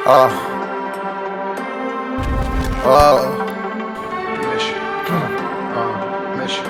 اه اه ماشي. ماشي.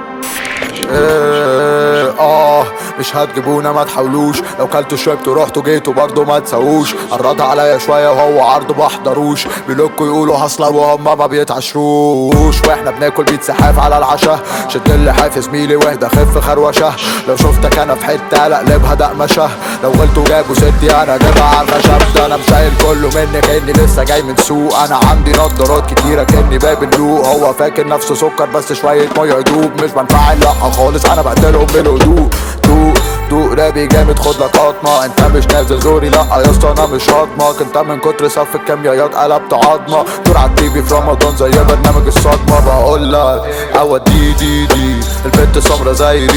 مش هتجيبونا ما تحاولوش، لو كلتوا شربتوا رحتوا جيتوا برضه ما تسووش. قرضها عليا شويه وهو عرضه بحضروش، بيلوكوا يقولوا هصلا وهم ما بيتعشروش. واحنا بناكل بيتزا حاف على العشاء، شد اللحاف يا زميلي واهدى خف خروشه. لو شفتك انا في حته اقلبها دقمشه، لو غلطوا جابوا ستي انا جايبها على الخشب. ده انا مسائل كله مني كاني لسه جاي من سوق، انا عندي نضارات كتيره كاني باب اللوق. هو فاكر نفسه سكر بس شويه ميه يدوب، مش بنفعل لا خالص انا بقتلهم بالهدوء. دوق رابي جامد خد لك قطمه، انت مش نازل زوري لا يا اسطى انا مش هضمك. انت من كتر صف الكيميائيات قلبت عظمه، دور على التيفي في رمضان زي برنامج الصدمه. بقول لك اوا دي البنت سمرة زي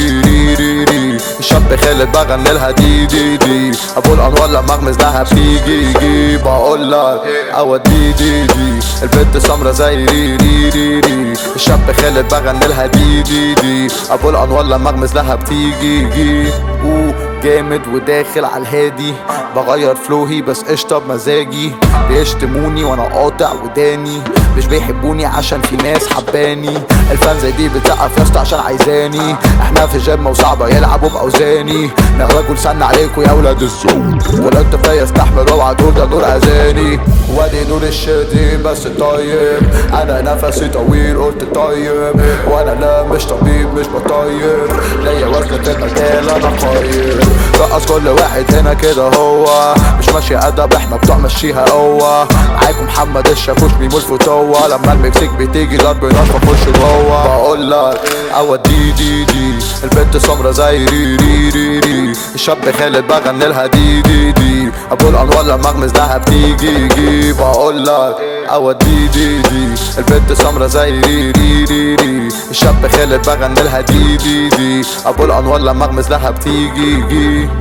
ري الشاب خالد بغني لها دي ابو الانوار لما اغمز لها بتيجي. بقول لك اوا دي البنت سمرة زي ري الشاب خالد بغني لها دي ابو الانوار لما اغمز لها بتيجي. جامد وداخل على الهادي، بغير فلوهي بس قشطه بمزاجي. بيشتموني وانا قاطع وداني، مش بيحبوني عشان في ناس حباني. الفان زي دي بتسقف يا اسطى عشان عايزاني. احنا في جيم وصعبه يلعبوا باوزاني، نهرجوا لسنا عليكوا يا ولاد الزوج. غلطت فيا استحمل اوعى تقول ده نور اذاني، وادي نور الشدي بس طيب. انا نفسي طويل قلت طيب، وانا لا مش طبيب مش بطيب. ليا وزن في المجال انا قايم، رقص كل واحد هنا كده هو مش ماشي ادب احنا بتوع مشيها قوه. معاكم محمد الشاكوش ميمو الفتوه، لما المكسيك بتيجي ضرب نار بخش جوه. بقول لك اوا دي البنت سمرة زي ري الشاب خالد بغني لها دي ابو الانوار لما اغمز لها بتيجي. بقول لك اوا دي البنت سمرة زي ري الشاب خالد بغني لها دي ابو الانوار لما اغمز لها بتيجي.